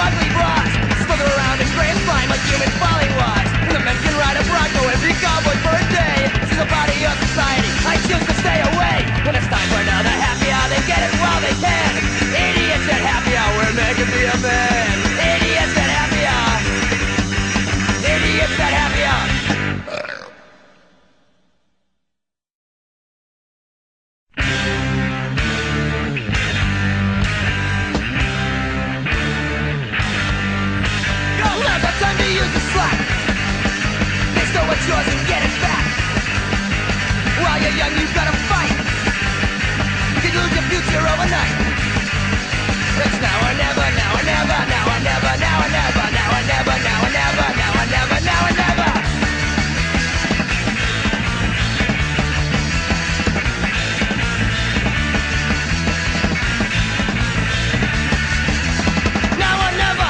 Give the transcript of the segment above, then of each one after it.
ugly bras slither around and stray and slime like human folly was. And the men can ride a bronco every cowboy for a day. This is a body of society, I choose to stay away. When it's time for another happy hour, they get it while they can. Idiots at happy hour, make it be a man. Idiots at happy hour. Idiots at happy hour. Time to use the slack. They stole what's yours and get it back. While you're young, you've got to fight. You could lose your future overnight. It's now or never, now or never, now or never, now or never, now or never, now or never, now or never, now or never. Now or never.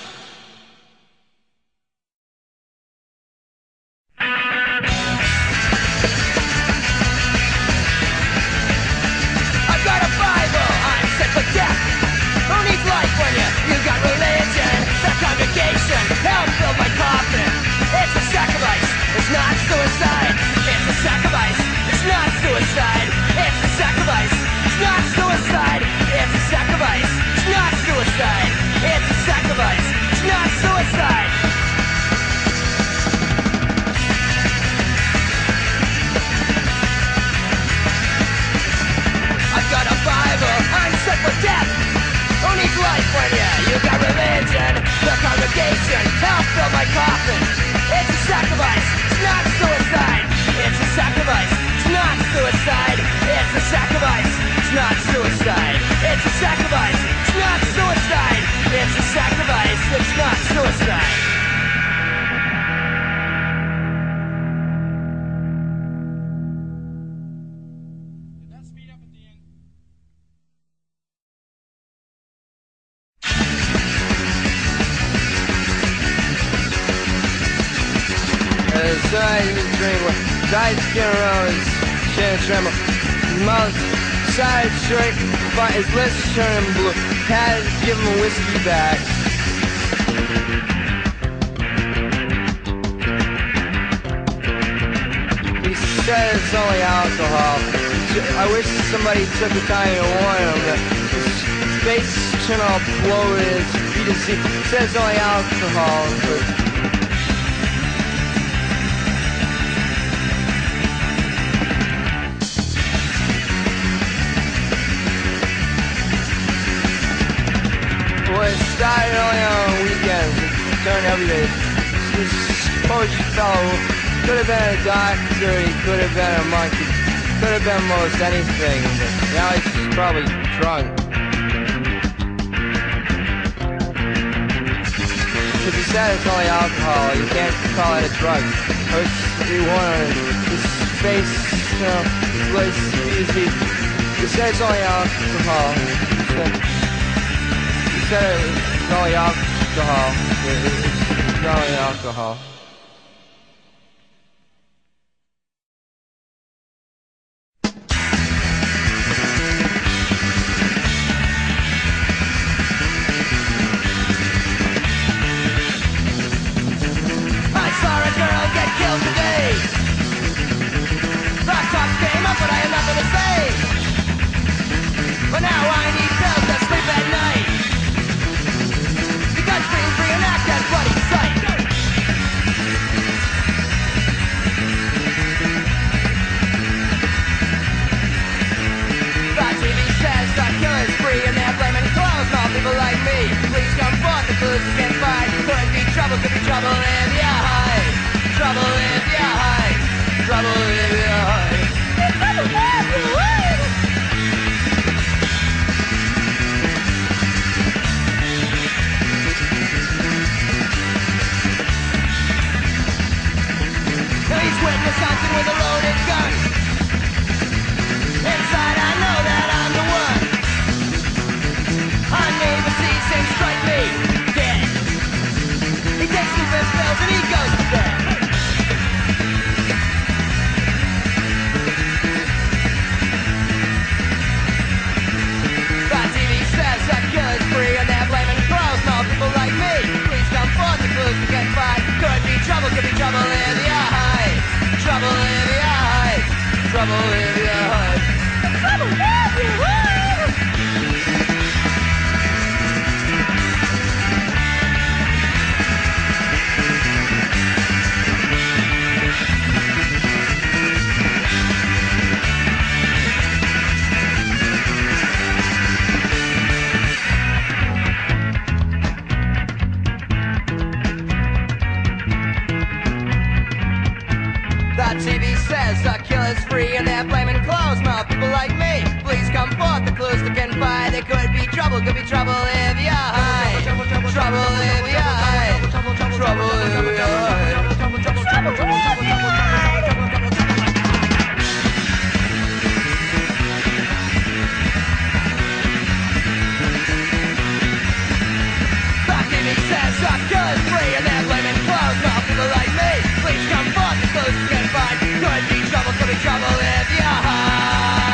Help build my coffin. It's a sacrifice, it's not suicide. It's a sacrifice, it's not suicide. It's a sacrifice, it's not suicide. It's a sacrifice, it's not suicide. It's a sacrifice, it's not suicide. I've got a Bible, I'm set for death. Who needs life when you got religion? The congregation, help fill my coffin. It's a sacrifice, it's not suicide. It's a sacrifice, it's not suicide. It's a sacrifice, it's not suicide. It's a sacrifice, it's not suicide. It's a sacrifice, it's not suicide. Side skin around his chin and tremble. His mouth side straight, but his lips turning blue. Had to give him a whiskey back. He said it's only alcohol. I wish somebody took the time to warn him that his face turned all bloated. He just said it's only alcohol. But it started only on weekends, it turned every day. This poetry fellow could have been a doctor, he could have been a monk, he could have been most anything, but now he's probably drunk. Because he said it's only alcohol, you can't call it a drug. He wanted his face, you know, was easy. He said it's only alcohol. He said it's only alcohol. It's only alcohol. I saw a girl get killed today. The cops came up, but I had nothing to say. But now I need pills to sleep at night. Scream, reenact that bloody sight. The TV says the killer's free and they're blaming clothes on people like me. Please come forth, the clues you can find. Could be trouble if you hide. Trouble if you hide. Trouble if you hide. Trouble if you hide. He's witness hunting with a loaded gun. Inside I know that I'm the one. Our neighbor sees him strike me dead. He takes stupid pills and he goes to bed. trouble could be trouble if you hide. Trouble if you hide. Trouble if you hide. Trouble if you hide. TV says the killer's free and they're blaming closed-mouth people like me. Please come forth, the clues to confide. There could be trouble if you hide. Trouble if you hide. Trouble if you hide. Trouble if you hide. The TV says the killer's free and they're blaming closed-mouth people like me. Please come forth, the clues to confide. Could be trouble if you hide.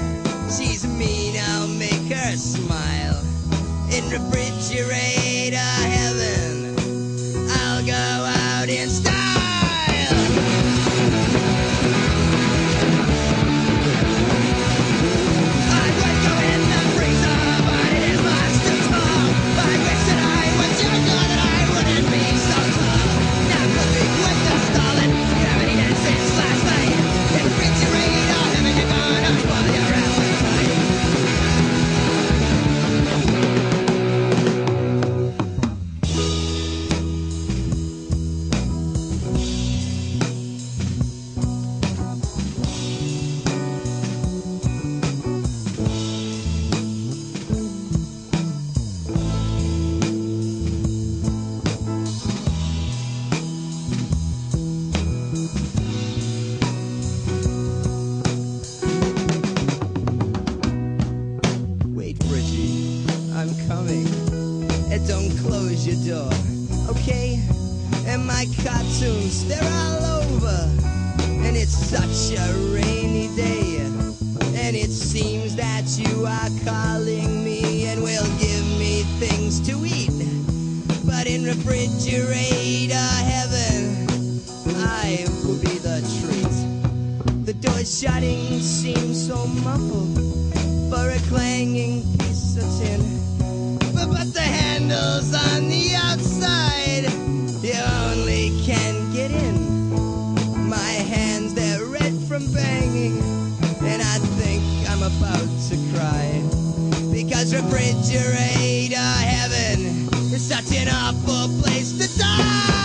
refrigerator. Italian style. I would go in the freezer, but it is much too small. I wish that I was younger, that I wouldn't be so tall. Now cooking with the Stalin, haven't eaten since last night. In the refrigerator, haven't you gonna spoil your appetite? Wait, Bridgie, I'm coming. And don't close your door, okay? And my cartoons, they're all over. And it's such a rainy day. And it seems that you are calling me and will give me things to eat. But in refrigerator heaven, I will be the treat. The door shutting seems so muffled for a clanging piece of tin. But the handle's on the outside, you only can get in. My hands, they're red from banging, and I think I'm about to cry. Because refrigerator heaven is such an awful place to die.